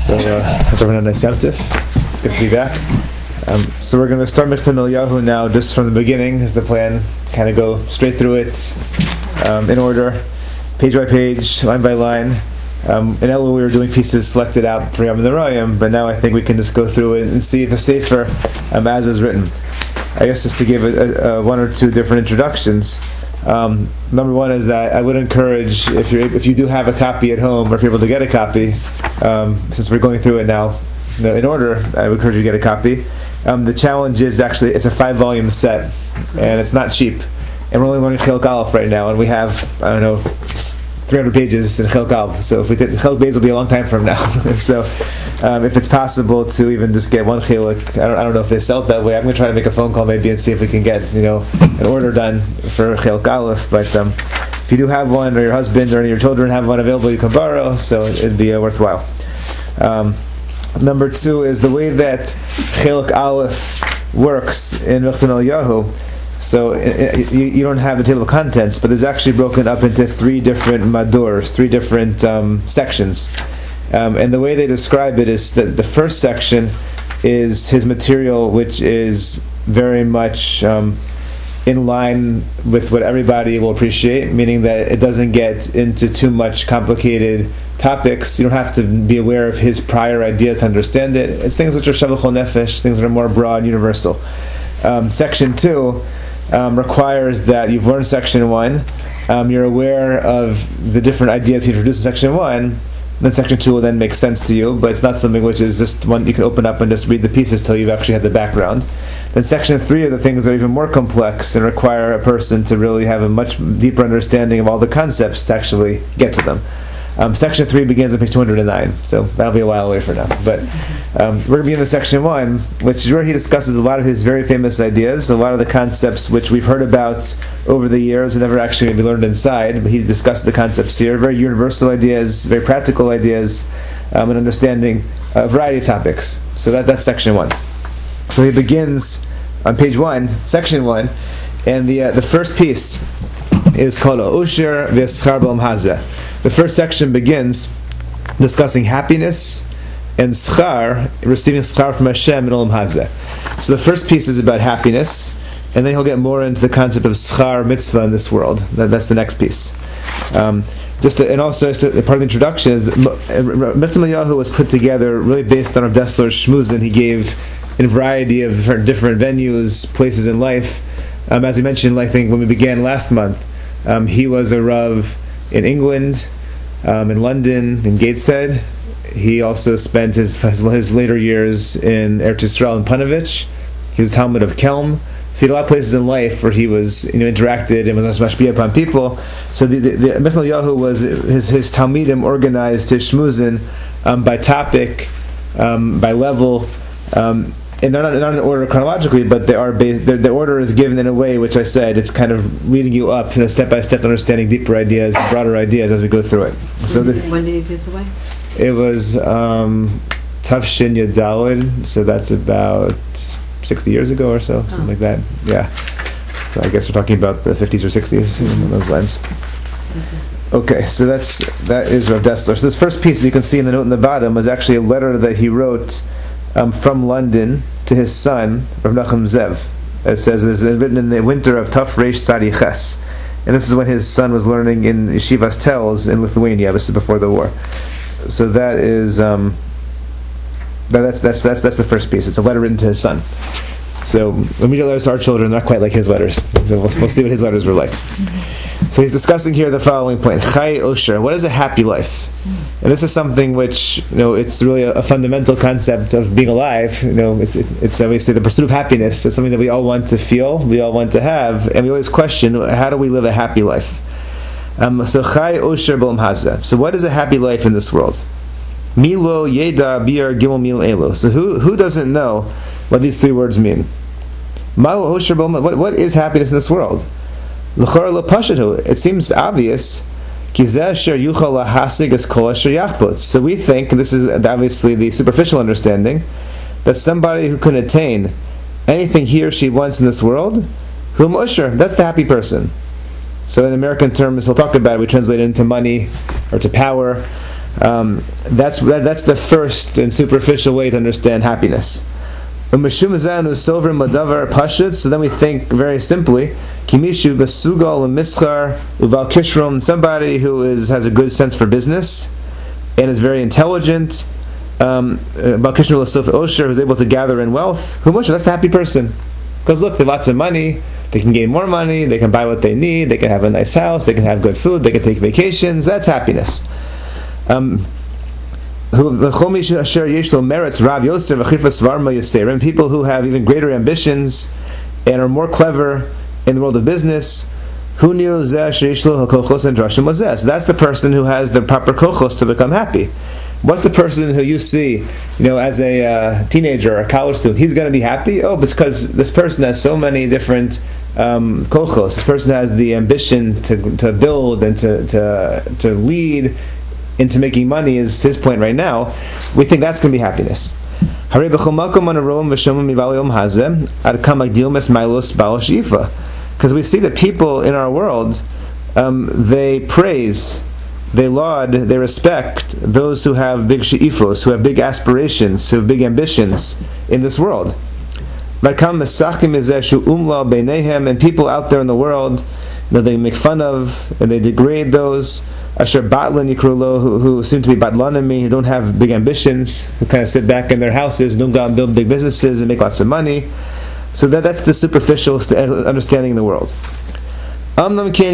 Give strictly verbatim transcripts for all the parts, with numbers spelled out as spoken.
So, uh, hope everyone had a nice Yom Tif. It's good to be back. Um, so we're going to start Michtav Eliyahu now, just from the beginning is the plan. Kind of go straight through it um, in order, page by page, line by line. Um, in Elul we were doing pieces selected out for Yom Narayim, but now I think we can just go through it and see the Sefer um, as is written. I guess just to give a, a, a one or two different introductions. Um, number one is that I would encourage, if you if you do have a copy at home, or if you're able to get a copy, um, since we're going through it now, you know, in order, I would encourage you to get a copy. Um, the challenge is actually, it's a five-volume set, and it's not cheap. And we're only learning Chiluk Aleph right now, and we have, I don't know, three hundred pages in Chiluk Aleph. So if we did, Chiluk Beis will be a long time from now. So um, if it's possible to even just get one Chiluk, I don't, I don't know if they sell it that way. I'm going to try to make a phone call maybe and see if we can get, you know, an order done for Chiluk Aleph. But um, if you do have one, or your husband or any of your children have one available, you can borrow. So it'd be uh, worthwhile. Um, number two is the way that Chiluk Aleph works in Michtav Eliyahu. So it, it, you, you don't have the table of contents, but there's actually broken up into three different madors, three different um, sections. Um, and the way they describe it is that the first section is his material, which is very much um, in line with what everybody will appreciate, meaning that it doesn't get into too much complicated topics. You don't have to be aware of his prior ideas to understand it. It's things which are Shavach Nefesh, things that are more broad, universal. Um, section two Um, requires that you've learned section one, um, you're aware of the different ideas he introduced in section one, then section two will then make sense to you, but it's not something which is just one you can open up and just read the pieces till you've actually had the background. Then section three are the things that are even more complex and require a person to really have a much deeper understanding of all the concepts to actually get to them. Um, section three begins on page two hundred nine, so that'll be a while away for now. But um, we're going to begin with section one, which is where he discusses a lot of his very famous ideas, a lot of the concepts which we've heard about over the years and never actually maybe learned inside, but he discusses the concepts here, very universal ideas, very practical ideas, um, and understanding a variety of topics. So that that's section one. So he begins on page one, section one, and the uh, the first piece is called Osher V'Eschar B'Olam Hazeh. The first section begins discussing happiness and schar, receiving schar from Hashem in Olam Hazeh. So the first piece is about happiness, and then he'll get more into the concept of schar mitzvah in this world. That, that's the next piece. Um, just to, and also, just a, part of the introduction is Michtav Eliyahu was put together really based on Rav Dessler's shmuzin he gave in a variety of different, different venues, places in life. Um, as we mentioned, I think when we began last month, um, he was a Rav in England, um, in London, in Gateshead. He also spent his his later years in Eretz Yisrael in Panovich. He was a Talmud of Kelm. So he had a lot of places in life where he was, you know, interacted and was mashpia upon people. So the, the, the Michtav Eliyahu was his his Talmidim organized his shmuzin um, by topic, um, by level. Um, And they're not, not in order chronologically, but they are based, the order is given in a way which I said it's kind of leading you up, you know, step by step, understanding deeper ideas, broader ideas as we go through it. So when, the, when did he pass away? It was um, Tafshin Yadalid, so that's about sixty years ago or so, something oh. like that. Yeah. So I guess we're talking about the fifties or sixties in those lines. Okay. Okay, so that's that is Rav Dessler. So this first piece, you can see in the note in the bottom, was actually a letter that he wrote Um, from London to his son, Rav Nachum Zev. It says it's written in the winter of Taf Reish Tzadi Ches, and this is when his son was learning in Yeshivas Telz in Lithuania. This is before the war. So that is um, that, that's that's that's that's the first piece. It's a letter written to his son. So when we get letters to our children, they're not quite like his letters. So we'll, we'll see what his letters were like. So he's discussing here the following point: Chai Osher. What is a happy life? And this is something which, you know, it's really a, a fundamental concept of being alive. You know, it's it, it's obviously the pursuit of happiness. It's something that we all want to feel, we all want to have, and we always question, how do we live a happy life? Um, so Chai Osher B'Olam Hazeh. So what is a happy life in this world? Milo Yeda Biar Gimel Mil Elo. So who who doesn't know what these three words mean? Malo Osher B'Olam. What what is happiness in this world? L'chora lo pashatu. It seems obvious. So we think, and this is obviously the superficial understanding, that somebody who can attain anything he or she wants in this world, hum usher, that's the happy person. So in American terms, he'll talk about it, we translate it into money or to power. Um, that's that, that's the first and superficial way to understand happiness. So then we think very simply, somebody who is has a good sense for business and is very intelligent, um, who's able to gather in wealth. That's the happy person. Because look, they have lots of money, they can gain more money, they can buy what they need, they can have a nice house, they can have good food, they can take vacations. That's happiness. Um, people who have even greater ambitions and are more clever in the world of business, so that's the person who has the proper kochos to become happy. What's the person who you see, you know, as a uh, teenager or a college student? He's going to be happy. Oh, because this person has so many different um, kochos. This person has the ambition to to build and to to to lead into making money. Is his point right now? We think that's going to be happiness. Because we see that people in our world, um, they praise, they laud, they respect those who have big she'ifos, who have big aspirations, who have big ambitions in this world. And people out there in the world, you know, they make fun of and they degrade those asher batlan yikrulo, who, who seem to be batlanami, who don't have big ambitions, who kind of sit back in their houses, don't go out and build big businesses and make lots of money. So that, that's the superficial understanding in the world. But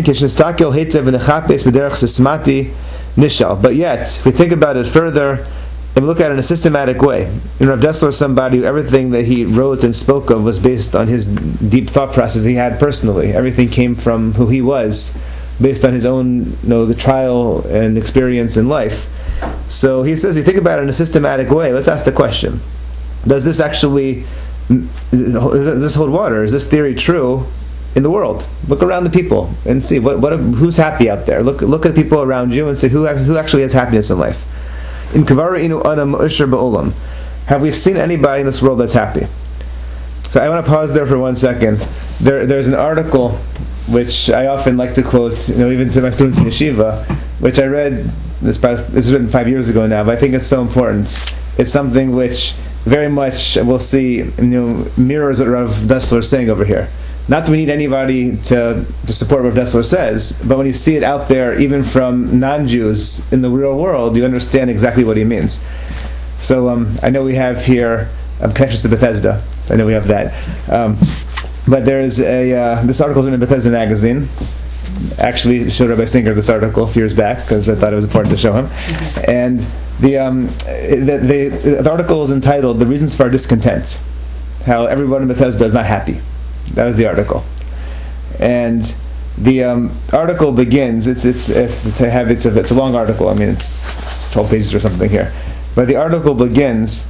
yet, if we think about it further and look at it in a systematic way, and Rav Dessler is somebody who everything that he wrote and spoke of was based on his deep thought process he had personally. Everything came from who he was, based on his own, you know, trial and experience in life. So he says, you think about it in a systematic way. Let's ask the question: does this actually, does this hold water? Is this theory true in the world? Look around the people and see what, what who's happy out there. Look look at the people around you and see who who actually has happiness in life. In Kavara'inu Adam Usher Ba'olam, have we seen anybody in this world that's happy? So I want to pause there for one second. There there's an article which I often like to quote, you know, even to my students in yeshiva, which I read this this was written five years ago now, but I think it's so important. It's something which very much we'll see, you know, mirrors what Rav Dessler is saying over here. Not that we need anybody to, to support what Rav Dessler says, but when you see it out there, even from non-Jews in the real world, you understand exactly what he means. So um, I know we have here um, connections to Bethesda, so I know we have that. Um, but there's a, uh, this article is in Bethesda magazine. Actually showed Rabbi Singer this article a few years back, because I thought it was important to show him. And the, um, the, the, the article is entitled, "The Reasons for Our Discontent," how everyone in Bethesda is not happy. That was the article, and the um, article begins. It's it's it's, it's, a, have, it's, a, it's a long article. I mean, it's twelve pages or something here, but the article begins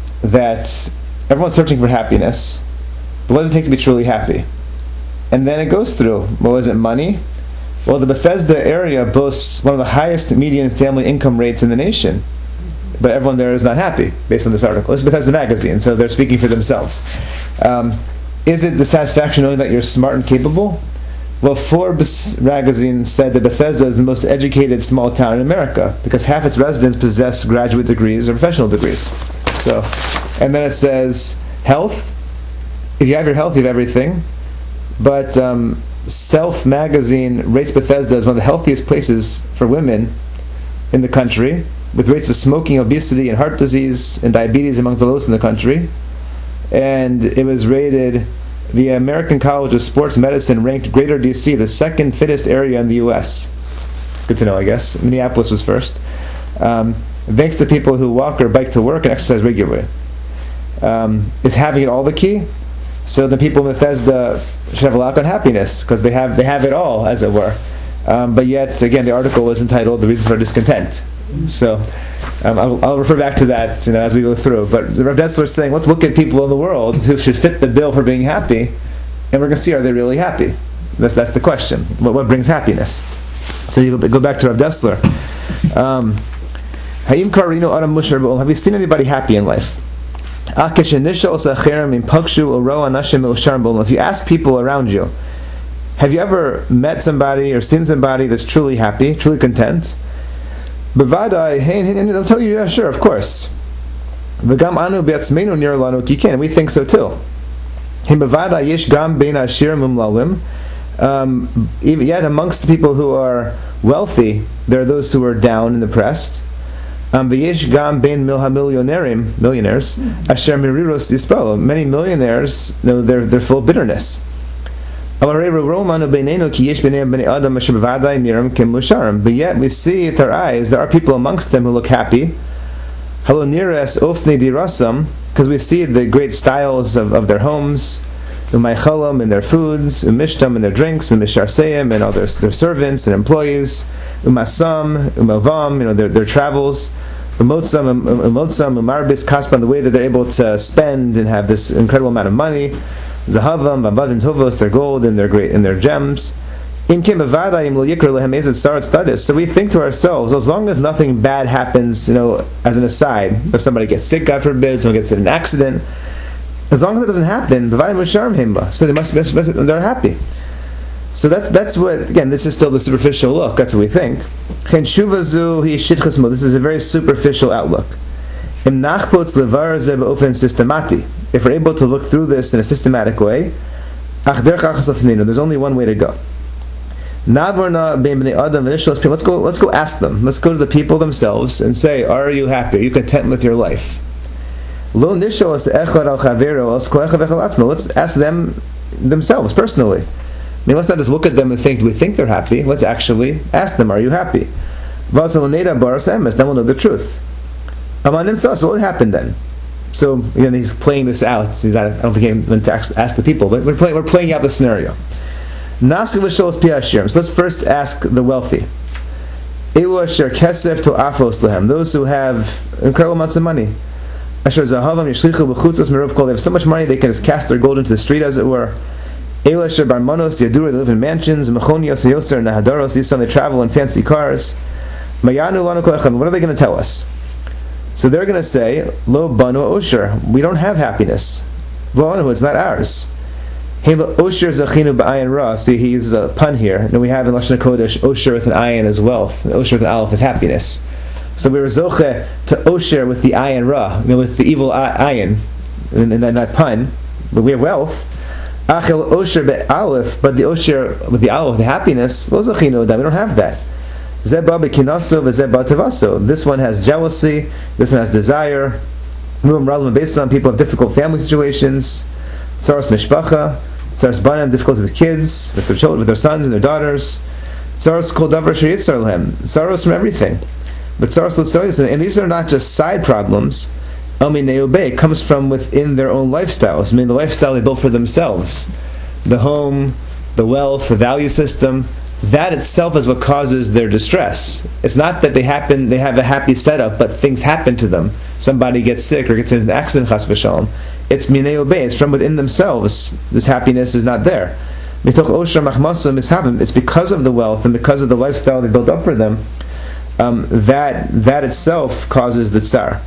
that everyone's searching for happiness, but what does it take to be truly happy? And then it goes through. What was it? Money. Well, the Bethesda area boasts one of the highest median family income rates in the nation, but everyone there is not happy based on this article. It's Bethesda magazine, so they're speaking for themselves. Um, Is it the satisfaction knowing that you're smart and capable? Well, Forbes magazine said that Bethesda is the most educated small town in America because half its residents possess graduate degrees or professional degrees. So, and then it says health. If you have your health, you have everything. But um, Self magazine rates Bethesda as one of the healthiest places for women in the country, with rates of smoking, obesity, and heart disease and diabetes among the lowest in the country. And it was rated, the American College of Sports Medicine ranked Greater D C the second fittest area in the U S. It's good to know, I guess. Minneapolis was first. Um, thanks to people who walk or bike to work and exercise regularly. Um, is having it all the key? So the people in Bethesda should have a lot on happiness because they have they have it all, as it were. Um, but yet, again, the article was entitled "The Reasons for Discontent." So um, I'll, I'll refer back to that, you know, as we go through. But Rav Dessler is saying, let's look at people in the world who should fit the bill for being happy, and we're going to see, are they really happy? That's that's the question. What, what brings happiness? So you go back to Rav Dessler. Um, have you seen anybody happy in life? If you ask people around you, have you ever met somebody or seen somebody that's truly happy, truly content? Bevadai, hey, hey, they'll tell you, yeah, sure, of course. V'gam anu be'atzmeinu nir lanu kiken. We think so too. Him bevadai yesh gam bein ashirim umlalim. Um, yet amongst the people who are wealthy, there are those who are down and depressed. Um, v'yesh gam bein milhamillionarim, millionaires, asher miriros yispalo. Many millionaires, you know, they're they're full of bitterness. But yet we see with our eyes there are people amongst them who look happy. Because we see the great styles of, of their homes, umaychalam and their foods, umishtam and their drinks, umisharseim and all their, their servants and employees, umasam, umavam, you know, their, their travels, umotsam, umotsam, umarbis kaspan, the way that they're able to spend and have this incredible amount of money. Zahavam, Vavad and Tovos, their gold and their great and their gems. So we think to ourselves, as long as nothing bad happens, you know, as an aside, if somebody gets sick, God forbid, someone gets in an accident, as long as it doesn't happen, so they must be, they're happy. So that's that's what, again, this is still the superficial look, that's what we think. This is a very superficial outlook. If we're able to look through this in a systematic way, there's only one way to go. Let's go. Let's go ask them. Let's go to the people themselves and say, "Are you happy? Are you content with your life?" Let's ask them themselves personally. I mean, let's not just look at them and think, "Do we think they're happy?" Let's actually ask them, "Are you happy?" Then we'll know the truth. So what happened then? So again, he's playing this out. He's not, I don't think he meant to ask the people, but we're playing. We're playing out the scenario. So let's first ask the wealthy. Those who have incredible amounts of money. They have so much money they can just cast their gold into the street, as it were. They live in mansions. They travel in fancy cars. What are they going to tell us? So they're going to say, "Lo banu osher." We don't have happiness. V'lanu, it's not ours. Hey, lo osher zachinu b'ayin ra. See, he uses a pun here. And we have in Lashon Kodesh, osher with an ayin is wealth. And osher with an aleph is happiness. So we were zoche to osher with the ayin ra, you know, with the evil ayin, and, and that pun. But we have wealth. Achel osher be'aleph, but the osher with the aleph, the happiness, lo zachinu, we don't have that. This one has jealousy, this one has desire. Based on people have difficult family situations. Tsaros mishpacha, tsaros banam, difficult with the kids, with their children, with their sons and their daughters. Tsaros kol davar sheyitzar lehem, tsaros from everything. But tsaros l'tzaros, and these are not just side problems. Elmi neobei comes from within their own lifestyles. I mean, the lifestyle they built for themselves, the home, the wealth, the value system. That itself is what causes their distress. It's not that they happen, they have a happy setup, but things happen to them. Somebody gets sick or gets in an accident, chas v'shalom. It's minei obey. It's from within themselves. This happiness is not there. It's because of the wealth and because of the lifestyle they built up for them. Um, that that itself causes the tsar.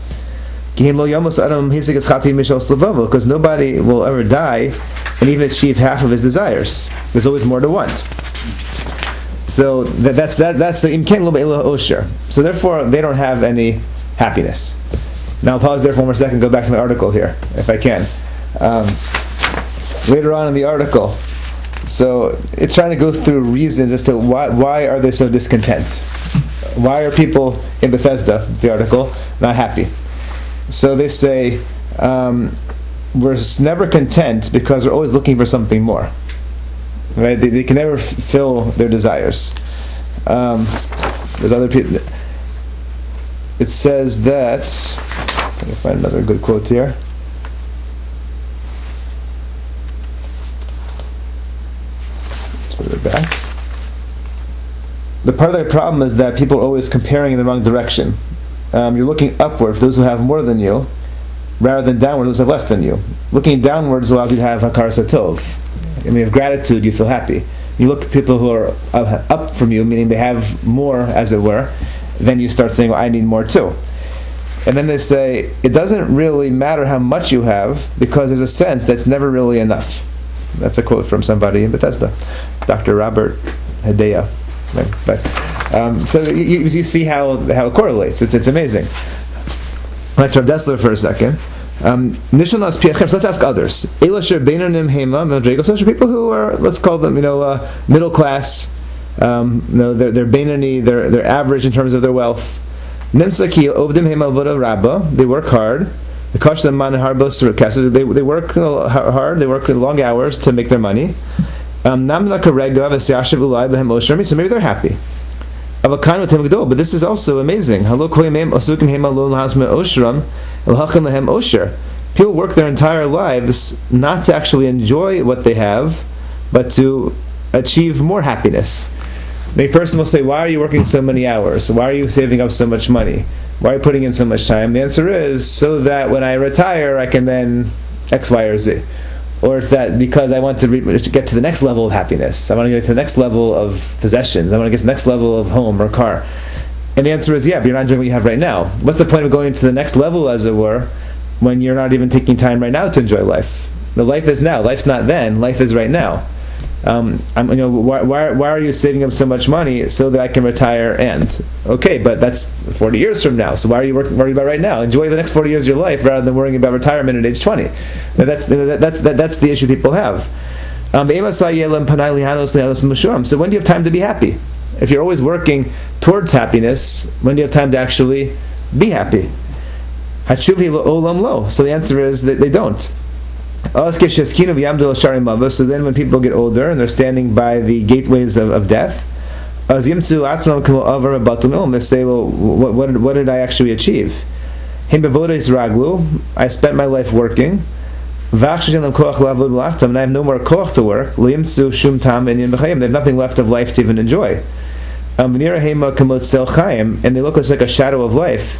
Because nobody will ever die and even achieve half of his desires. There's always more to want. So that, that's that, that's the imken lo be'elah osher. So therefore, they don't have any happiness. Now I'll pause there for one more second. Go back to my article here, if I can. Um, later on in the article, so it's trying to go through reasons as to why why are they so discontent. Why are people in Bethesda, the article, not happy? So they say um, we're never content because we're always looking for something more. Right, they, they can never f- fill their desires. Um, there's other people. It says that. Let me find another good quote here. Let's put it back. The part of the problem is that people are always comparing in the wrong direction. Um, you're looking upward for those who have more than you, rather than downward those who have less than you. Looking downwards allows you to have hakar satov. I mean, of gratitude, you feel happy. You look at people who are up from you, meaning they have more, as it were, then you start saying, well, I need more too. And then they say, it doesn't really matter how much you have, because there's a sense that's never really enough. That's a quote from somebody in Bethesda, Doctor Robert Hedaya. Right, but, Um, so you, you see how, how it correlates. It's it's amazing. Let's Rav Dessler for a second. Um, so let's ask others. So people who are, let's call them, you know, uh, middle class. Um, you know, they're they're Beinoni, they're they're average in terms of their wealth. They work hard. They they work hard. They work long hours to make their money. Um, so maybe they're happy. But this is also amazing. People work their entire lives not to actually enjoy what they have, but to achieve more happiness. A person will say, why are you working so many hours? Why are you saving up so much money? Why are you putting in so much time? The answer is, so that when I retire, I can then X, Y, or Z. Or it's that because I want to, re- to get to the next level of happiness. I want to get to the next level of possessions. I want to get to the next level of home or car. And the answer is, yeah, but you're not enjoying what you have right now. What's the point of going to the next level, as it were, when you're not even taking time right now to enjoy life? The life is now. Life's not then. Life is right now. Um, I'm, you know, why, why, why are you saving up so much money so that I can retire? And okay, but that's forty years from now. So why are you working, worrying about right now? Enjoy the next forty years of your life rather than worrying about retirement at age twenty. Now that's that's that, that's the issue people have. Um, so when do you have time to be happy? If you're always working towards happiness, when do you have time to actually be happy? So the answer is that they don't. So then when people get older and they're standing by the gateways of, of death, they say, well, what, what, did, what did I actually achieve? I spent my life working, and I have no more koach to work. They have nothing left of life to even enjoy. And they look like a shadow of life.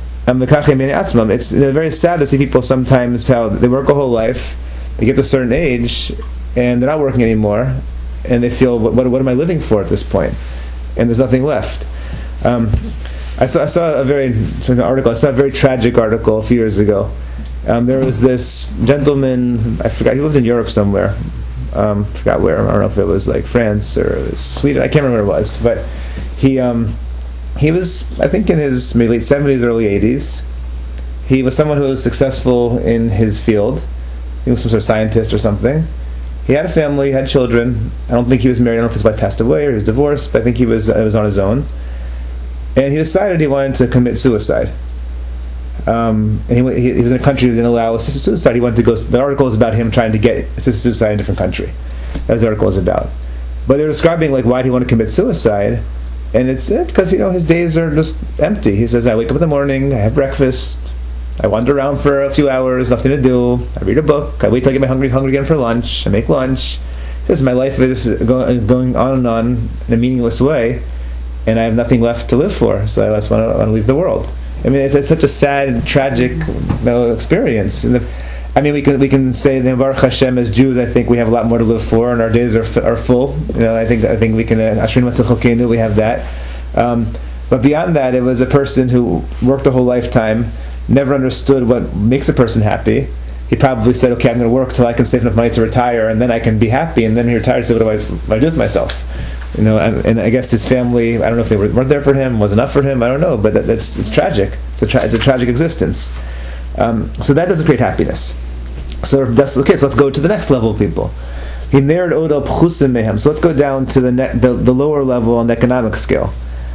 It's very sad to see people sometimes how they work a whole life, they get to a certain age, and they're not working anymore, and they feel, what, what, what am I living for at this point? And there's nothing left. Um, I saw I saw a very an article. I saw a very tragic article a few years ago. Um, there was this gentleman. I forgot. He lived in Europe somewhere. Um, forgot where. I don't know if it was like France or it was Sweden. I can't remember where it was, but he. Um, He was, I think, in his maybe late seventies, early eighties. He was someone who was successful in his field. He was some sort of scientist or something. He had a family, had children. I don't think he was married. I don't know if his wife passed away or he was divorced, but I think he was, uh, was on his own. And he decided he wanted to commit suicide. Um, and he, he, he was in a country that didn't allow assisted suicide. He wanted to go. The article was about him trying to get assisted suicide in a different country. That's what the article was about. But they were describing like why did he want to commit suicide. And it's it because you know his days are just empty. He says, I wake up in the morning, I have breakfast, I wander around for a few hours, nothing to do. I read a book. I wait till I get my hungry hungry again for lunch. I make lunch. He says my life is going going on and on in a meaningless way, and I have nothing left to live for. So I just want to, want to leave the world. I mean, it's, it's such a sad, tragic you know, experience. And the, I mean, we can we can say that Baruch Hashem as Jews, I think we have a lot more to live for, and our days are are full. You know, I think I think we can Ashrin Matuchokenu, we have that. Um, but beyond that, it was a person who worked a whole lifetime, never understood what makes a person happy. He probably said, "Okay, I'm going to work till I can save enough money to retire, and then I can be happy." And then he retired. So what do I, what do I do with myself? You know, and, and I guess his family. I don't know if they were, weren't there for him, was enough for him. I don't know, but that, that's it's tragic. It's a tra- it's a tragic existence. Um, so that doesn't create happiness. So that's okay. So let's go to the next level of people. So let's go down to the ne- the, the lower level on the economic scale.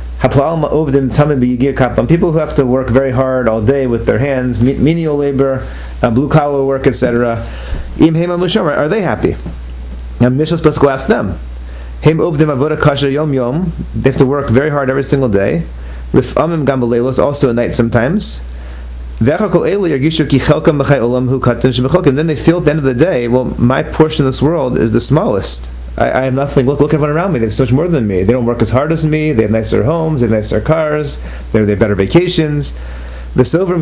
People who have to work very hard all day with their hands, menial labor, uh, blue collar work, et cetera. Are they happy? Let's go ask them. They have to work very hard every single day. Also at night sometimes. And then they feel at the end of the day, well, my portion of this world is the smallest. I, I have nothing. Look, look at everyone around me. They have so much more than me. They don't work as hard as me. They have nicer homes. They have nicer cars. They have, they have better vacations. And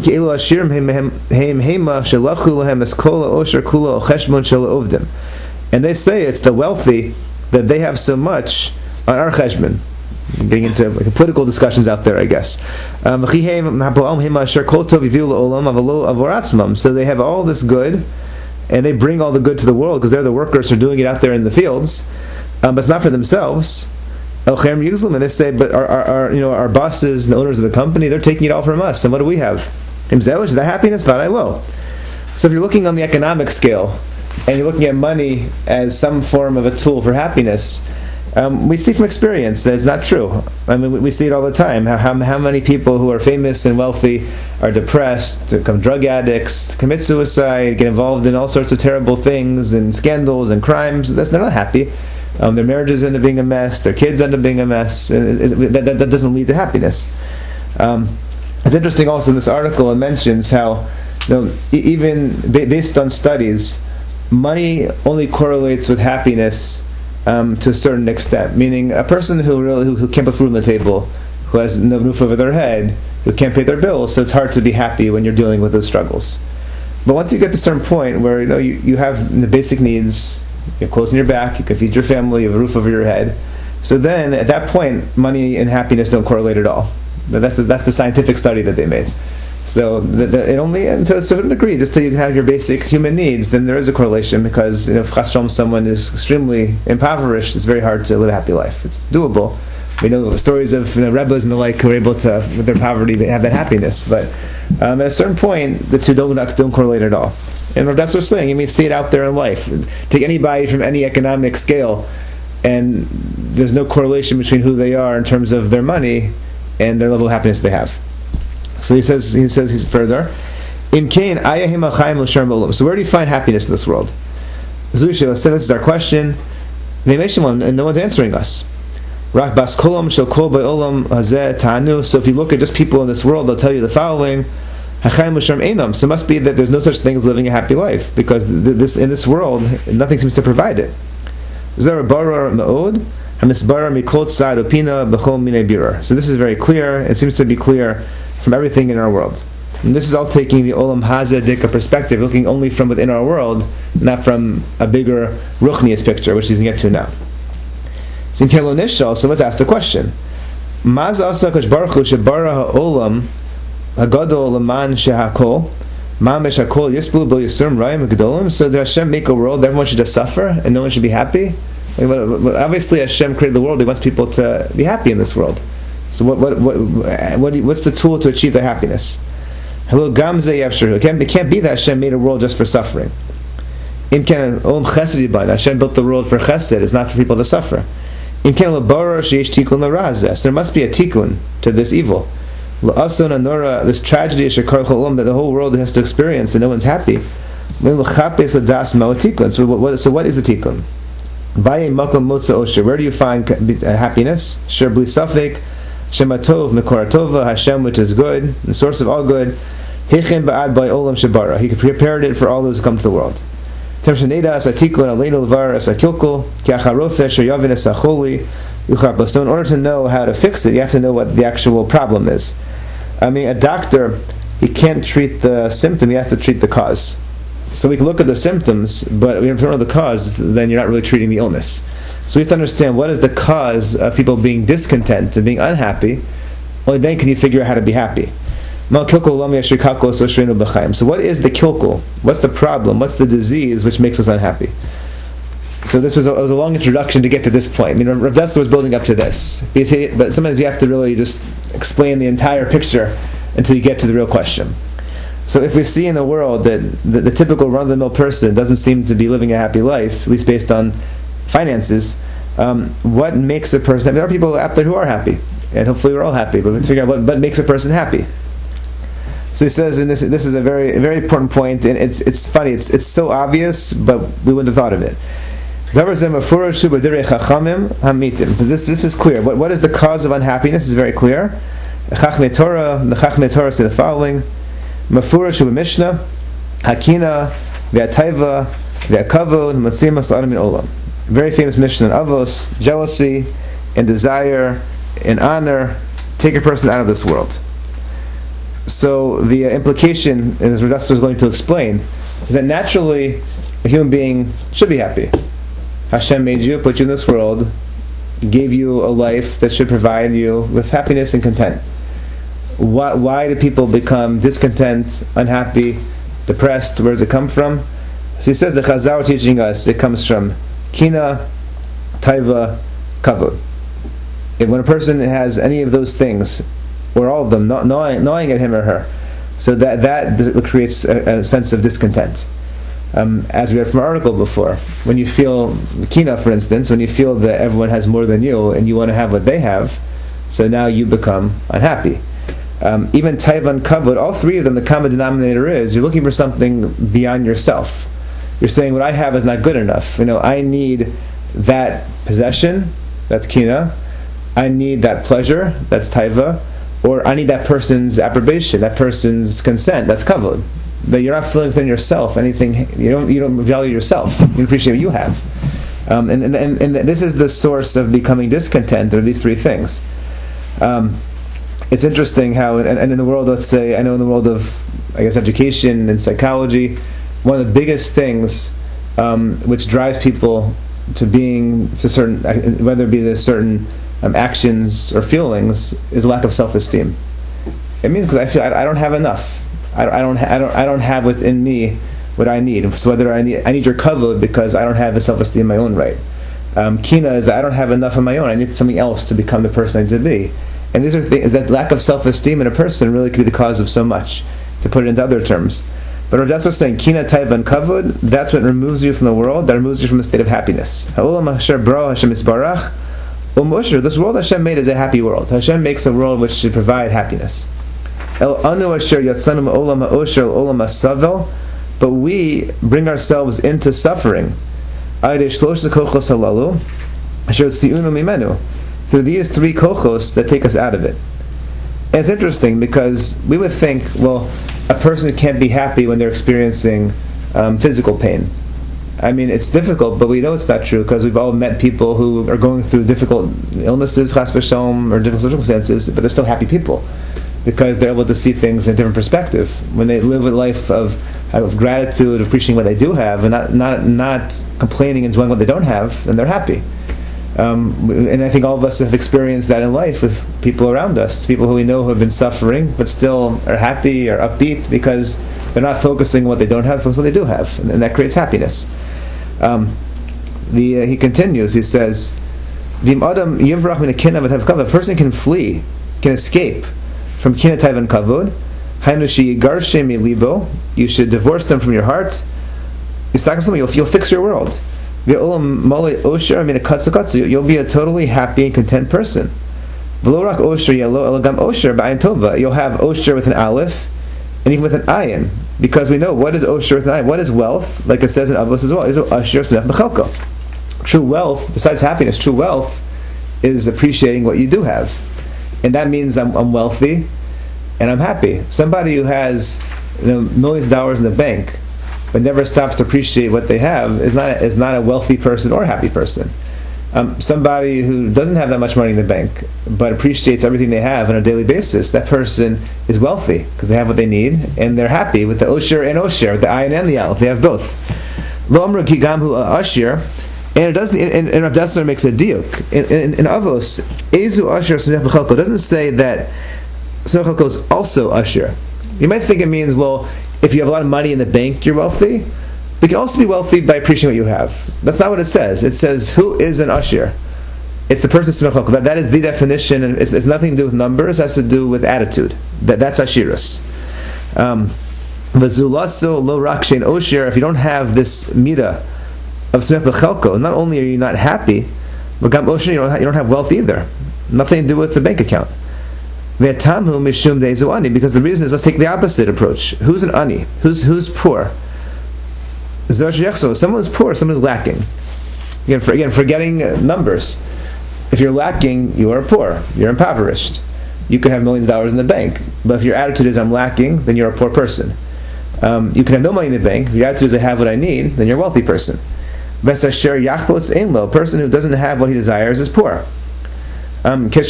they say it's the wealthy that they have so much on our cheshbon. Getting into like, political discussions out there, I guess. Um, so they have all this good, and they bring all the good to the world because they're the workers who are doing it out there in the fields, um, but it's not for themselves. El Cherem Yuzlim, and they say, but our, our, our you know our bosses and the owners of the company, they're taking it all from us, and what do we have? Is that happiness? Vaday lo. So if you're looking on the economic scale, and you're looking at money as some form of a tool for happiness, um, we see from experience that it's not true. I mean, we, we see it all the time. How, how, how many people who are famous and wealthy are depressed, become drug addicts, commit suicide, get involved in all sorts of terrible things and scandals and crimes. That's, they're not happy. Um, their marriages end up being a mess. Their kids end up being a mess. And it, it, that, that doesn't lead to happiness. Um, it's interesting also in this article, it mentions how, you know, even based on studies, money only correlates with happiness um, to a certain extent. Meaning, a person who really who, who can't put food on the table, who has no roof over their head, who can't pay their bills, so it's hard to be happy when you're dealing with those struggles. But once you get to a certain point where you know you, you have the basic needs, you have clothes on your back, you can feed your family, you have a roof over your head. So then, at that point, money and happiness don't correlate at all. That's the, that's the scientific study that they made. So the, the, it only, and to a certain degree, just till you can have your basic human needs, then there is a correlation, because you know, if chas v'shalom someone is extremely impoverished, it's very hard to live a happy life. It's doable. We know stories of you know, rebbes and the like who are able to, with their poverty, have that happiness. But um, at a certain point, the two don't, don't correlate at all. And that's what we're saying. You mean, see it out there in life. Take anybody from any economic scale, and there's no correlation between who they are in terms of their money and their level of happiness they have. So he says, he says he's further, in Cain, ayahim achayim l'sharm olam. So where do you find happiness in this world? Zusha said, this is our question, and no one's answering us. Rak bas kolam shel kol ba'olam hazeh ta'anu. So if you look at just people in this world, they'll tell you the following: hachayim l'sharm einam. So it must be that there's no such thing as living a happy life, because this in this world nothing seems to provide it. Is there a barar ma'od? So this is very clear. It seems to be clear from everything in our world. And this is all taking the Olam Hazeh Dika perspective, looking only from within our world, not from a bigger Ruchnius picture, which he's going to get to now. So let's ask the question. So did Hashem make a world that everyone should just suffer and no one should be happy? Obviously, Hashem created the world. He wants people to be happy in this world. So, what, what, what, what do you, what's the tool to achieve the happiness? Hello, Gamze Yavshur. It can't, it can't be that Hashem made a world just for suffering. Im Ken Olam Chesed Yiban. Hashem built the world for Chesed. It's not for people to suffer. Im Ken L'Barar Sheish Tikun L'Razeh. So there must be a tikkun to this evil. L'Ason Anora, this tragedy Shekar Cholam that the whole world has to experience, and no one's happy. So, what, so what is the tikkun? Where do you find happiness? Sher bli safek, Shematov Mekor Tova, Hashem, which is good, the source of all good. Hechem ba'ad by olam shebara. He prepared it for all those who come to the world. In order to know how to fix it, you have to know what the actual problem is. I mean, a doctor, he can't treat the symptom; he has to treat the cause. So we can look at the symptoms, but if we don't know the cause, then you're not really treating the illness. So we have to understand what is the cause of people being discontent and being unhappy. Only then can you figure out how to be happy. So what is the kilkul? What's the problem? What's the disease which makes us unhappy? So this was a, was a long introduction to get to this point. I mean, Rav Dessler was building up to this. But sometimes you have to really just explain the entire picture until you get to the real question. So if we see in the world that the, the typical run-of-the-mill person doesn't seem to be living a happy life, at least based on finances, um, what makes a person happy? There are people out there who are happy, and hopefully we're all happy, but let's figure out what, what makes a person happy. So he says, and this this is a very very important point, and it's it's funny, it's it's so obvious, but we wouldn't have thought of it. This this is clear. What what is the cause of unhappiness is very clear. Chachmei Torah, the Chachmei Torah say the following: Mafurash Mishnah, Hakina, Ve'ataiva, Ve'akavod, Matzimas L'adam Min Olam. Very famous Mishnah in Avos: jealousy and desire and honor take a person out of this world. So the uh, implication, and as Rav Dessler is going to explain, is that naturally a human being should be happy. Hashem made you, put you in this world, gave you a life that should provide you with happiness and content. Why, why do people become discontent, unhappy, depressed? Where does it come from? So he says the Chazal are teaching us it comes from Kina, Taiva, Kavod. if when a person has any of those things, or all of them, not gnawing, gnawing at him or her, so that that creates a, a sense of discontent. Um, as we read from our article before, when you feel kina, for instance, when you feel that everyone has more than you and you want to have what they have, so now you become unhappy. Um, even taiva and kavod, all three of them, the common denominator is you're looking for something beyond yourself. You're saying what I have is not good enough. You know, I need that possession, that's kina. I need that pleasure, that's taiva. Or I need that person's approbation, that person's consent, that's kavod. But you're not feeling within yourself anything. You don't. You don't value yourself. You appreciate what you have, um, and, and and and this is the source of becoming discontent. Are these three things? Um, it's interesting how, and, and in the world, let's say, I know in the world of, I guess, education and psychology, one of the biggest things um, which drives people to being to certain, whether it be the certain um, actions or feelings, is lack of self-esteem. It means because I feel I, I don't have enough. I don't, I don't, I don't have within me what I need. So whether I need, I need your kavod because I don't have the self-esteem in my own right. Um, kina is that I don't have enough of my own. I need something else to become the person I need to be. And these are things that lack of self-esteem in a person really could be the cause of so much. To put it into other terms, but if that's what's saying kina, taiva, and kavod, that's what removes you from the world. That removes you from a state of happiness. Ha'olam asher bara Hashem isbarach, u'mosher. This world Hashem made is a happy world. Hashem makes a world which should provide happiness. El anu asher yatzanu ma'olam ha'osher olam ha'savel, but we bring ourselves into suffering. Ayde shlosh kochos halalu asher tziunu mimenu, through these three kochos that take us out of it. And it's interesting because we would think, well, a person can't be happy when they're experiencing um, physical pain. I mean, it's difficult, but we know it's not true because we've all met people who are going through difficult illnesses, chas v'shalom, or difficult circumstances, but they're still happy people, because they're able to see things in a different perspective. When they live a life of, of gratitude, of appreciating what they do have, and not not not complaining and enjoying what they don't have, then they're happy. Um, and I think all of us have experienced that in life with people around us, people who we know who have been suffering, but still are happy or upbeat because they're not focusing on what they don't have, focusing on what they do have, and, and that creates happiness. Um, the uh, he continues. He says, "V'im adam yivrach min hakina v'tavkav." A person can flee, can escape from kina, taiva, and kavod. Hainu sheyigarshe milibo. You should divorce them from your heart. You'll, you'll fix your world. You'll be a totally happy and content person. You'll have osher with an aleph and even with an ayin, because we know what is osher with an ayin. What is wealth? Like it says in Avos as well, is osher smech b'chalko. True wealth, besides happiness, true wealth is appreciating what you do have, and that means I'm, I'm wealthy and I'm happy. Somebody who has, you know, millions of dollars in the bank but never stops to appreciate what they have is not a, is not a wealthy person or a happy person. Um, somebody who doesn't have that much money in the bank but appreciates everything they have on a daily basis, that person is wealthy because they have what they need and they're happy with the osher and osher, with the ayin and the aleph. They have both. Lo amru ki gam hu ashir, and it doesn't. And, and Rav Dessler makes a diuk in, in, in Avos. Ezu asher smech b'chalko doesn't say that smech b'chalko is also asher. You might think it means, well, if you have a lot of money in the bank, you're wealthy. But you can also be wealthy by appreciating what you have. That's not what it says. It says, who is an ashir? It's the person who's smech. That, that is the definition, and it's, it's nothing to do with numbers. It has to do with attitude. That That's ashirus. Um, V'zulaso lo rak shein osher. If you don't have this midah of smech b'chalko, not only are you not happy, but gam osher, you don't have, you don't have wealth either. Nothing to do with the bank account. Because the reason is, let's take the opposite approach. Who's an ani? Who's who's poor? Someone who's poor, someone who's lacking. Again, for, again, forgetting numbers. If you're lacking, you are poor. You're impoverished. You can have millions of dollars in the bank, but if your attitude is I'm lacking, then you're a poor person. Um, you can have no money in the bank. If your attitude is I have what I need, then you're a wealthy person. A person who doesn't have what he desires is poor. Um, the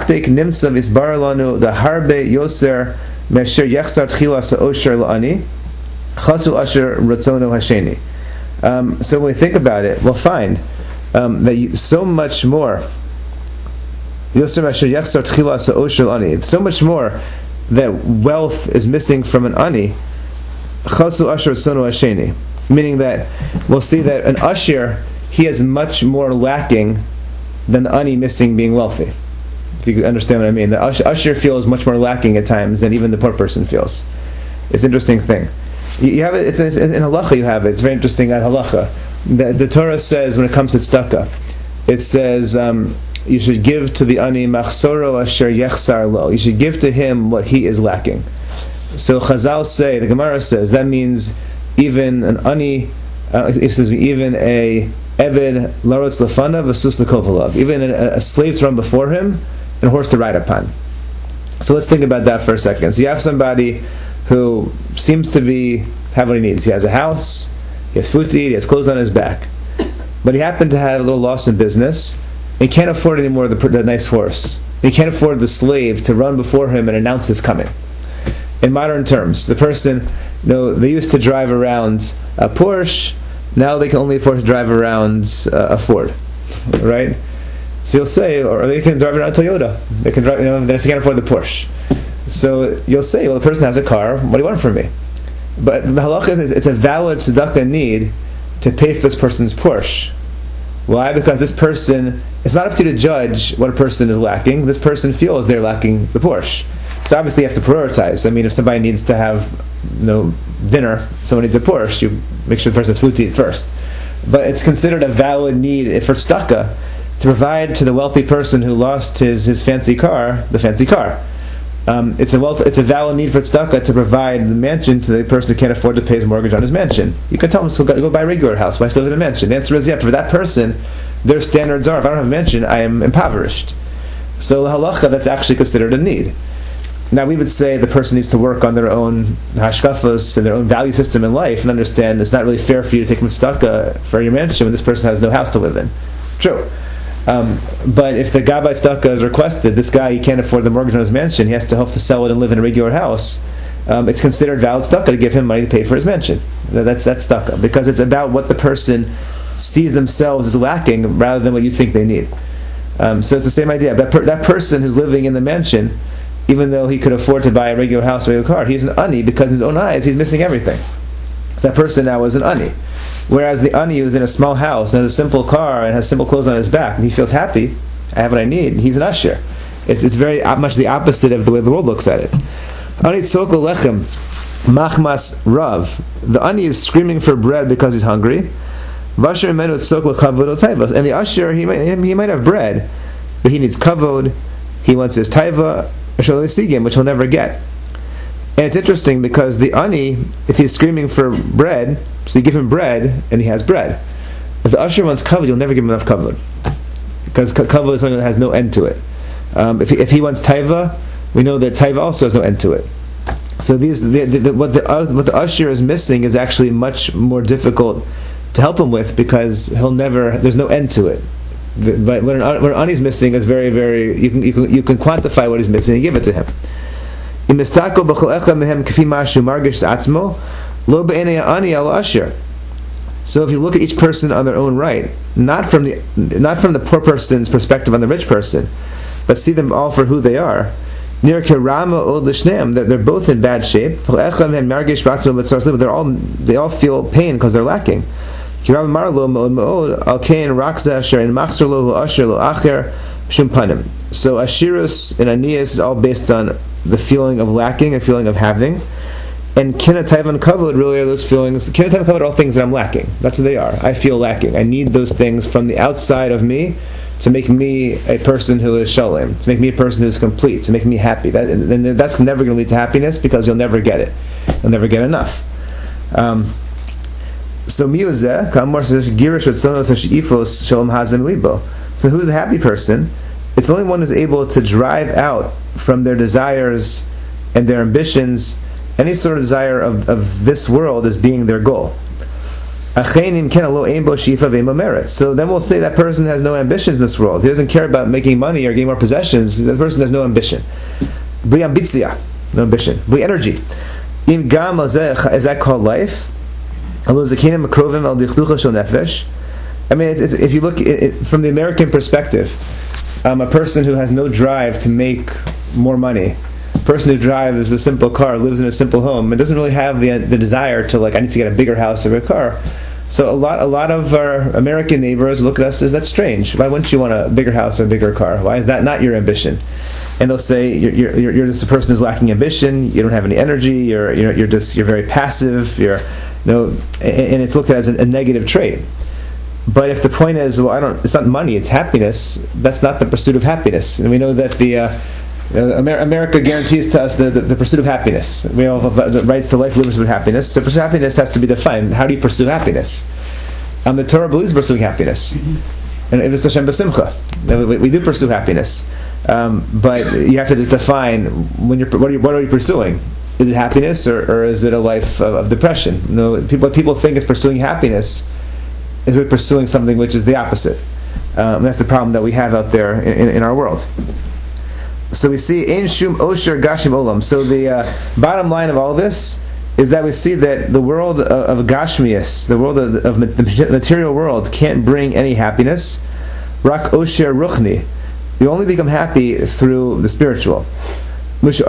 harbe yoser mesher yechsar tchilas osher la'ani chasu asher ratzono hasheni. Um, so when we think about it, we'll find um, that you, so much more yoser mesher yechsar tchilas osher la'ani, so much more that wealth is missing from an ani, chasu asher ratzono hasheni, meaning that we'll see that an usher, he has much more lacking than the ani missing being wealthy. if you understand what I mean. The usher feels much more lacking at times than even the poor person feels. It's an interesting thing. You, you have it. It's in, in halacha. You have it. It's very interesting at halacha. The, the Torah says when it comes to tzedakah, it says um, you should give to the ani machsoro asher yechsar lo. You should give to him what he is lacking. So Chazal say, the Gemara says, that means even an ani, uh, excuse me, even a eved larotz lefanav v'sus lekovalav, even a, a slave to run before him and a horse to ride upon. So let's think about that for a second. So you have somebody who seems to be have what he needs. He has a house, he has food to eat, he has clothes on his back, but he happened to have a little loss in business. He can't afford anymore the, the nice horse. He can't afford the slave to run before him and announce his coming. In modern terms, the person, you know, they used to drive around a Porsche. Now they can only afford to drive around uh, a Ford, right? So you'll say, or they can drive around a Toyota. They can drive, you know, they just can't afford the Porsche. So you'll say, well, the person has a car. What do you want from me? But the halacha is, it's a valid tzedakah need to pay for this person's Porsche. Why? Because this person, it's not up to you to judge what a person is lacking. This person feels they're lacking the Porsche. So obviously you have to prioritize. I mean, if somebody needs to have, you know, dinner, someone needs a Porsche, you make sure the person has food to eat first. But it's considered a valid need for tzedakah to provide to the wealthy person who lost his, his fancy car, the fancy car. Um, it's a wealth, it's a valid need for tzedakah to provide the mansion to the person who can't afford to pay his mortgage on his mansion. You can tell them to go, go buy a regular house. Why still live in a mansion? The answer is yeah. For that person, their standards are: if I don't have a mansion, I am impoverished. So the halacha, that's actually considered a need. Now we would say the person needs to work on their own hashkafos and their own value system in life and understand it's not really fair for you to take tzedakah for your mansion when this person has no house to live in. True. Um, but if the gabbai tzedakah is requested, this guy, he can't afford the mortgage on his mansion, he has to help to sell it and live in a regular house, um, it's considered valid tzedakah to give him money to pay for his mansion. That's that's tzedakah, because it's about what the person sees themselves as lacking rather than what you think they need. Um, so it's the same idea. That, per- that person who's living in the mansion, even though he could afford to buy a regular house or a regular car, he's an ani because in his own eyes he's missing everything. So that person now is an ani. Whereas the ani who's in a small house and has a simple car and has simple clothes on his back, and he feels happy, I have what I need, he's an usher. It's it's very much the opposite of the way the world looks at it. Ani tzok lechem machmas rav. The ani is screaming for bread because he's hungry. Vasher menu tzok lekavod otayvos. And the usher, he might, he might have bread, but he needs kavod, he wants his taiva, which he'll never get. And it's interesting because the ani, if he's screaming for bread, so you give him bread and he has bread. If the usher wants kavod, you'll never give him enough kavod, because kavod is something that has no end to it. Um, if, he, if he wants taiva, we know that taiva also has no end to it. So these, the, the, the, what the uh, what the usher is missing is actually much more difficult to help him with, because he'll never. There's no end to it. The, but what an, what an ani is missing is very, very. You can you can you can quantify what he's missing and give it to him. So if you look at each person on their own right, not from the not from the poor person's perspective on the rich person, but see them all for who they are. Near Kirama or Lishnem, they're both in bad shape. They're all they all feel pain because they're lacking. So Ashirus and Aniyas is all based on the feeling of lacking, a feeling of having. And Kinatayv and Kavod really are those feelings. Kinatayv and Kavod are all things that I'm lacking. That's what they are. I feel lacking. I need those things from the outside of me to make me a person who is shalom, to make me a person who is complete, to make me happy. That, and that's never going to lead to happiness, because you'll never get it. You'll never get enough. Um, So miuzeh, kamor says girish otzonos hashifos shalom hazem libo. So who's the happy person? It's the only one who's able to drive out from their desires and their ambitions any sort of desire of, of this world as being their goal. So then we'll say that person has no ambitions in this world. He doesn't care about making money or getting more possessions. That person has no ambition. Bli ambitzia, no ambition. Bli energy. Im gam is that called life? I mean, it's, it's, if you look it, it, from the American perspective, um, a person who has no drive to make more money, a person who drives a simple car, lives in a simple home, and doesn't really have the the desire to, like, I need to get a bigger house or a car, So a lot, a lot of our American neighbors look at us as, that's strange. Why wouldn't you want a bigger house or a bigger car? Why is that not your ambition? And they'll say you're, you're, you're just a person who's lacking ambition. You don't have any energy. You're, you're, you're just, you're very passive. You're, you know, and it's looked at as a, a negative trait. But if the point is, well, I don't, it's not money, it's happiness. That's not the pursuit of happiness. And we know that the uh, uh, Amer- America guarantees to us the, the, the pursuit of happiness. We all have the rights to life, liberty, with happiness. So pursuit of happiness has to be defined. How do you pursue happiness? Um, the Torah believes pursuing happiness, mm-hmm. and if it's Hashem b'simcha, we, we do pursue happiness. Um, but you have to just define when you're what are you, what are you pursuing? Is it happiness or, or is it a life of, of depression? No, people what people think is pursuing happiness is we're pursuing something which is the opposite. Um, that's the problem that we have out there in, in, in our world. So we see Ein Shum Osher Gashim Olam. So the uh, bottom line of all this is that we see that the world of, of Gashmias, the world of, of the material world, can't bring any happiness. Rak Osher Ruchni. You only become happy through the spiritual. If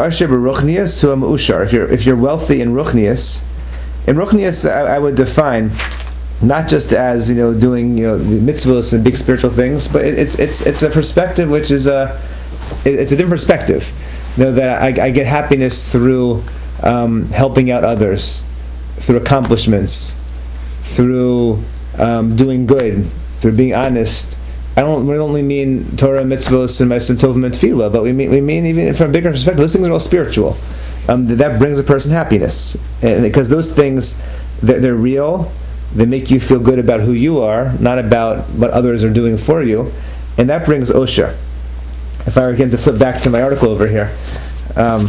you're if you're wealthy in Ruchnias, in Ruchnias I, I would define not just as you know doing you know the mitzvahs and big spiritual things, but it, it's it's it's a perspective which is a it, it's a different perspective. You know that I, I get happiness through um, helping out others, through accomplishments, through um, doing good, through being honest. I don't. We don't only mean Torah, mitzvos, and Ma'asim Tovim and Tefillah, but we mean we mean even from a bigger perspective. Those things are all spiritual. Um, that brings a person happiness, and because those things they're, they're real. They make you feel good about who you are, not about what others are doing for you, and that brings osher. If I were again to flip back to my article over here, um,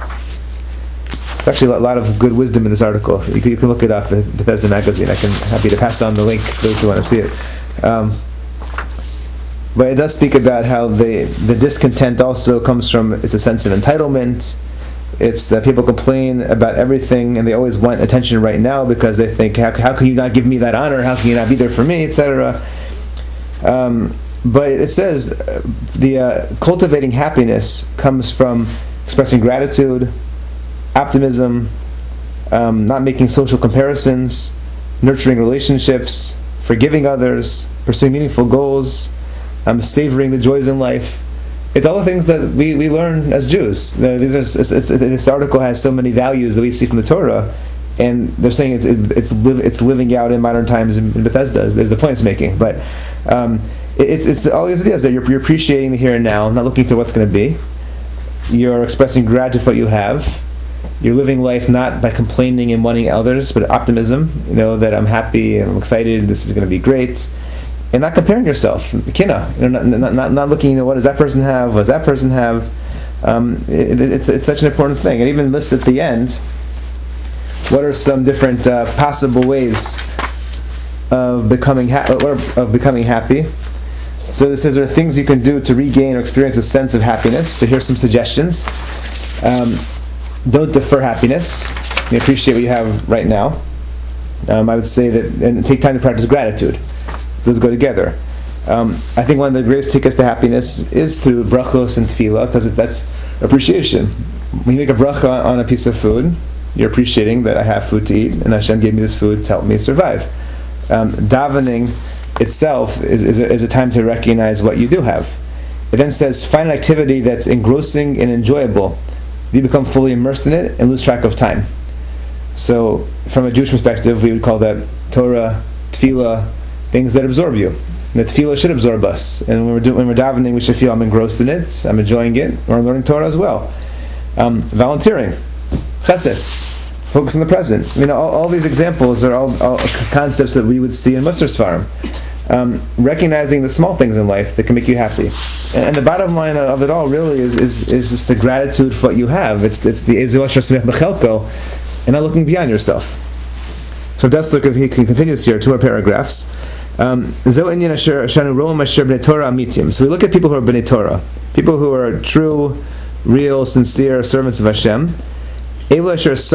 there's actually a lot of good wisdom in this article. You can, you can look it up at Bethesda Magazine. I can happy to pass on the link for those who want to see it. Um, But it does speak about how the the discontent also comes from it's a sense of entitlement. It's that people complain about everything and they always want attention right now because they think, how, how can you not give me that honor? How can you not be there for me, et cetera. Um, but it says uh, the uh, cultivating happiness comes from expressing gratitude, optimism, um, not making social comparisons, nurturing relationships, forgiving others, pursuing meaningful goals. Um, savoring the joys in life. It's all the things that we, we learn as Jews. Uh, these are, it's, it's, this article has so many values that we see from the Torah, and they're saying it's it, it's li- it's living out in modern times in, in Bethesda. Is, is the point it's making. But um, it, it's it's the, all these ideas that you're, you're appreciating the here and now, not looking to what's going to be. You're expressing gratitude for what you have. You're living life not by complaining and wanting others, but optimism. You know that I'm happy and I'm excited. This is going to be great. And not comparing yourself, kina, you know, not, not not looking at what does that person have, what does that person have. Um, it, it's it's such an important thing. And even lists at the end, what are some different uh, possible ways of becoming ha- or of becoming happy? So this says there are things you can do to regain or experience a sense of happiness. So here's some suggestions. Um, don't defer happiness. You appreciate what you have right now. Um, I would say that, and take time to practice gratitude. Those go together. Um, I think one of the greatest tickets to happiness is through brachos and tefillah, because that's appreciation. When you make a bracha on a piece of food, you're appreciating that I have food to eat, and Hashem gave me this food to help me survive. Um, davening itself is, is, a, is a time to recognize what you do have. It then says, find an activity that's engrossing and enjoyable. You become fully immersed in it and lose track of time. So, from a Jewish perspective, we would call that Torah, tefillah, things that absorb you. And the tefillah should absorb us. And when we're, do, when we're davening, we should feel I'm engrossed in it, I'm enjoying it, or I'm learning Torah as well. Um, volunteering, chesed, focus on the present. You know, all, all these examples are all, all concepts that we would see in Musar Sfarim. Um, recognizing the small things in life that can make you happy. And, and the bottom line of it all really is is, is just the gratitude for what you have. It's it's the Ezu Asher Samech B'Chelko, and not looking beyond yourself. So Deslik, if he continues here, two more paragraphs. Um, so we look at people who are B'nai Torah, people who are true, real, sincere servants of Hashem. People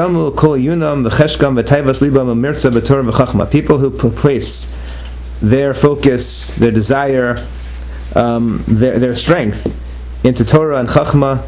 who place their focus, their desire, um, their their strength into Torah and Chachma.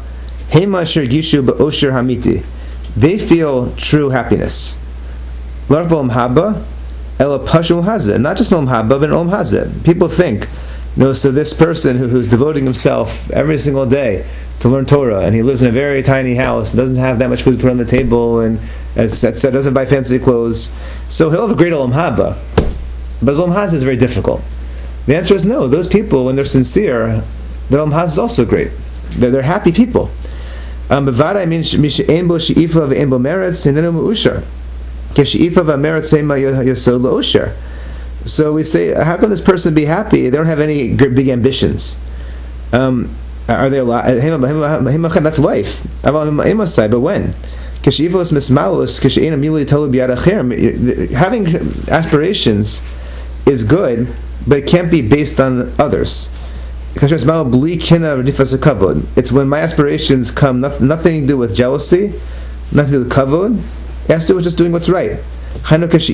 They feel true happiness. Ela Pashul Hazeh, not just Olam Haba, but Olam Hazeh. People think, you know, so this person who, who's devoting himself every single day to learn Torah, and he lives in a very tiny house, doesn't have that much food to put on the table, and as that said, doesn't buy fancy clothes, so he'll have a great Olam Haba. But his Olam Hazeh is very difficult. The answer is no. Those people, when they're sincere, their Olam Hazeh is also great. They're, they're happy people. Um, Bevada means mishe'en bo she'ifa ve'en bo meretz hinenu me'usher. Keshe'ifa ve'meretz hema yosod le'usher. So we say, how can this person be happy? They don't have any big ambitions. Um, are they alive? That's life. But when? Having aspirations is good, but it can't be based on others. It's when my aspirations come, nothing, nothing to do with jealousy, nothing to do with kavod. It has to do with just doing what's right. If a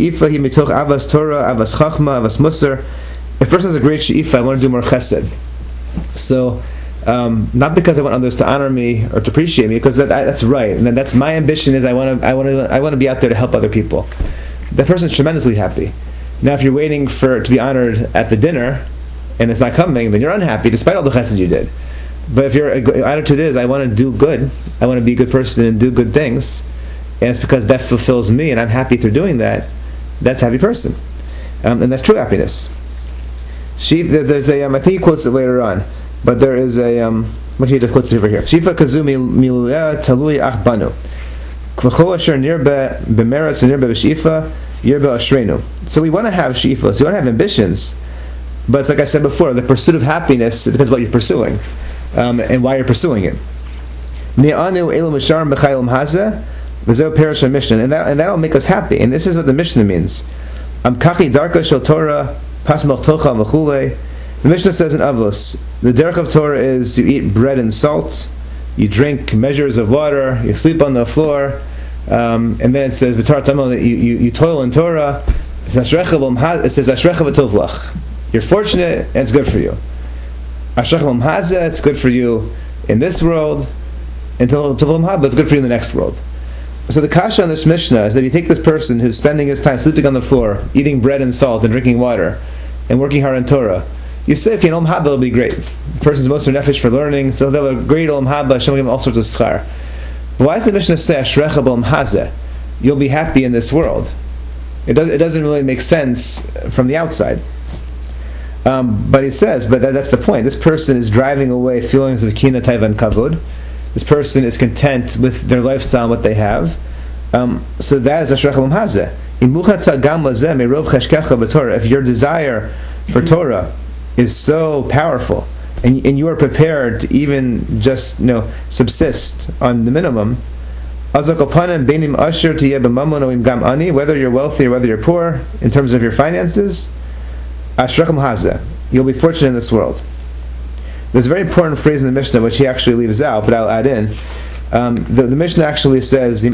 person has a great she'ifa, I want to do more chesed. So, um, not because I want others to honor me or to appreciate me, because that, that's right, and then that's my ambition. Is I want to, I want to, I want to be out there to help other people. That person's tremendously happy. Now, if you're waiting for to be honored at the dinner, and it's not coming, then you're unhappy, despite all the chesed you did. But if your attitude is, I want to do good, I want to be a good person and do good things, and it's because that fulfills me, and I'm happy through doing that, that's a happy person. Um, and that's true happiness. She, there's a, um, I think he quotes it later on, but there is a, um, what he just quotes it over here. Shifa kazumi miluya talui ach banu. Kvachol asher nirbe b'meretz v'nirbe b'shifa yirbe ashrenu. So we want to have shifas, we want to have ambitions, but it's like I said before, the pursuit of happiness, it depends what you're pursuing, um, and why you're pursuing it. Ni'anu elu misharim b'chayil hazeh v'zeh perish Mishnah, and that and that'll make us happy. And this is what the Mishnah means. Am kachi darka shel Torah pasmach tocha v'chulei. The Mishnah says in Avos, the derech of Torah is you eat bread and salt, you drink measures of water, you sleep on the floor, um, and then it says v'tar tamah that you, you you toil in Torah. It says ashrecha v'tovlach. You're fortunate, and it's good for you. Ashrecha v'mhazeh, it's good for you in this world, until tovlam it's good for you in the next world. So the kasha on this Mishnah is that if you take this person who's spending his time sleeping on the floor, eating bread and salt and drinking water, and working hard in Torah, you say, okay, Olam Haba will be great. The person's most nefesh for learning, so they'll have a great Olam Haba, Hashem will give him all sorts of schar. But why does the Mishnah say, Ashrecha b'mhazeh? You'll be happy in this world. It, does, it doesn't really make sense from the outside. Um, but he says, but that, that's the point. This person is driving away feelings of kina, taiva, and kavod. This person is content with their lifestyle and what they have. Um, so that is Ashrecha b'mhazeh. If your desire for Torah is so powerful, and, and you are prepared to even just, you know, subsist on the minimum, whether you're wealthy or whether you're poor, in terms of your finances, you'll be fortunate in this world. There's a very important phrase in the Mishnah which he actually leaves out, but I'll add in. Um, the, the Mishnah actually says,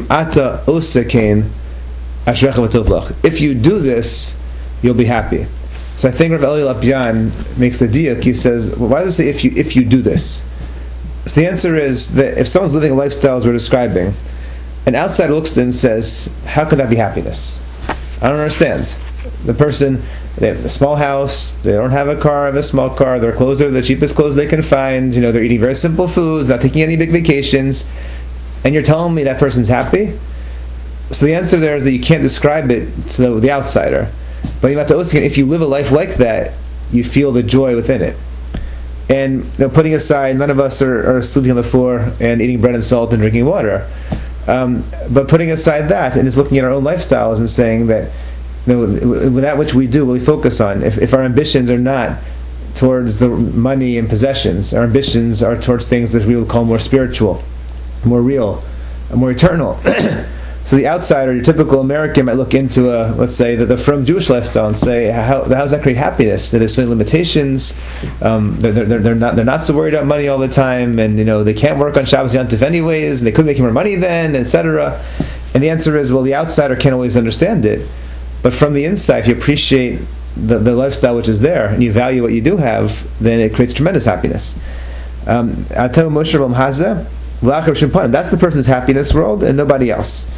if you do this, you'll be happy. So I think Rav Eli Lapian makes the diuk. He says, well, why does it say if you if you do this? So the answer is that if someone's living a lifestyle as we're describing, an outsider looks at it and says, how could that be happiness? I don't understand. The person, they have a small house, they don't have a car, have a small car, their clothes are the cheapest clothes they can find, you know, they're eating very simple foods, not taking any big vacations, and you're telling me that person's happy? So the answer there is that you can't describe it to the, the outsider. But if you live a life like that, you feel the joy within it. And, you know, putting aside, none of us are, are sleeping on the floor and eating bread and salt and drinking water. Um, but putting aside that and just looking at our own lifestyles and saying that, you know, with that which we do, what we focus on, if, if our ambitions are not towards the money and possessions, our ambitions are towards things that we would call more spiritual, more real, more eternal. So the outsider, your typical American, might look into a, let's say, the, the from Jewish lifestyle and say, how, how does that create happiness? That there's so many limitations. Um, they're, they're, they're not they're not so worried about money all the time, and you know they can't work on Shabbos Yom Tov anyways, and they could make more money then, et cetera. And the answer is, well, the outsider can't always understand it, but from the inside, if you appreciate the, the lifestyle which is there and you value what you do have, then it creates tremendous happiness. Um, I'll tell Moshe Rabbeinu Hazeh, that's the person who's happy in this world and nobody else.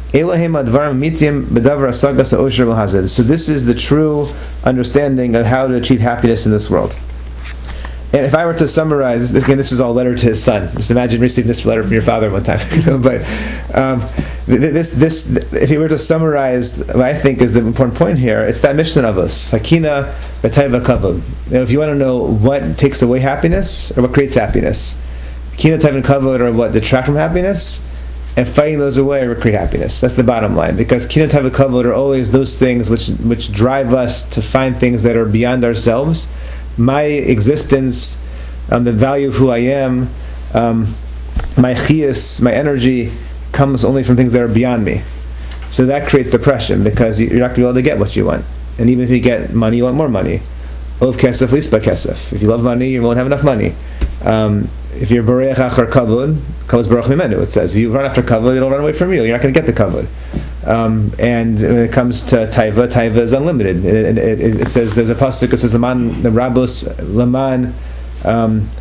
Elohim advarim mitim bedavar asagas ha'osher v'hazed. So this is the true understanding of how to achieve happiness in this world. And if I were to summarize, again, this was all a letter to his son. Just imagine receiving this letter from your father one time. You know, but um, this, this, if you were to summarize what I think is the important point here, it's that Mishnah of us, Hakina v'taiva kavod. You know, if you want to know what takes away happiness or what creates happiness, Hakina, taiva, and kavod are what detract from happiness, and fighting those away will create happiness. That's the bottom line. Because Kina, taiva, kavod are always those things which which drive us to find things that are beyond ourselves. My existence, um, the value of who I am, um, my chiyus, my energy, comes only from things that are beyond me. So that creates depression because you're not going to be able to get what you want. And even if you get money, you want more money. Ov kesef lispa kesef. If you love money, you won't have enough money. Um, if you're bareich achar kavod, kavod baruch mimenu. It says you run after kavod, it'll run away from you. You're not going to get the kavod. Um, and when it comes to taiva, taiva is unlimited. It, it, it, it says there's a pasuk. It says laman the rabos laman. Um,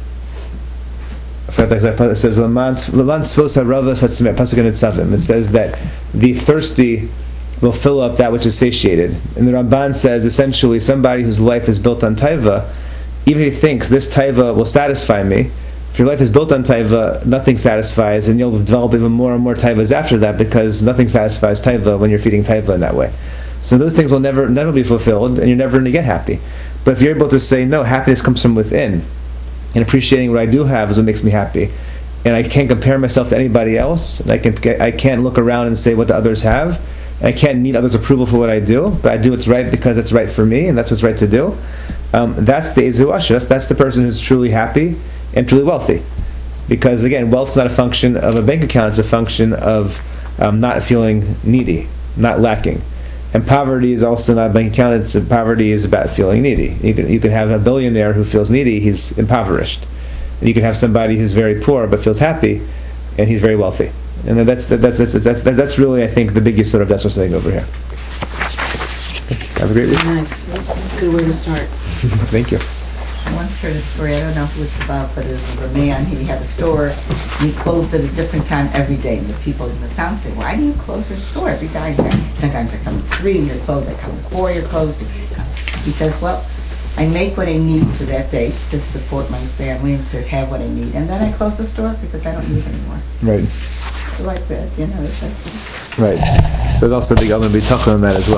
I forgot the exact pasuk. It says laman laman svos haravas hatzmeh. Pasuk in Nitzavim. It says that the thirsty will fill up that which is satiated. And the Ramban says essentially somebody whose life is built on taiva, even if he thinks this taiva will satisfy me. If your life is built on taiva, nothing satisfies, and you'll develop even more and more taivas after that because nothing satisfies taiva when you're feeding taiva in that way. So those things will never never be fulfilled, and you're never going to get happy. But if you're able to say, no, happiness comes from within, and appreciating what I do have is what makes me happy, and I can't compare myself to anybody else, and I, can, I can't look around and say what the others have, and I can't need others' approval for what I do, but I do what's right because it's right for me, and that's what's right to do. Um, that's the Ezu Asher. That's, that's the person who's truly happy and truly wealthy. Because again, wealth's not a function of a bank account, it's a function of um, not feeling needy, not lacking. And poverty is also not a bank account, it's, poverty is about feeling needy. You can, you can have a billionaire who feels needy, he's impoverished. And you can have somebody who's very poor but feels happy, and he's very wealthy. And that's that's that's that's, that's, that's really, I think, the big sort of that's what's saying over here. Have a great week. Nice. Good way to start. Thank you. I once heard a story, I don't know who it's about, but it was a man, he had a store, and he closed at a different time every day. And the people in the town say, why do you close your store every day? Sometimes I come at three and you're closed, I come at four, you're closed. He says, well, I make what I need for that day to support my family and to have what I need. And then I close the store because I don't need it anymore. Right. I like that, you know. It's like, Right. So there's also the element of bitachon in that as well.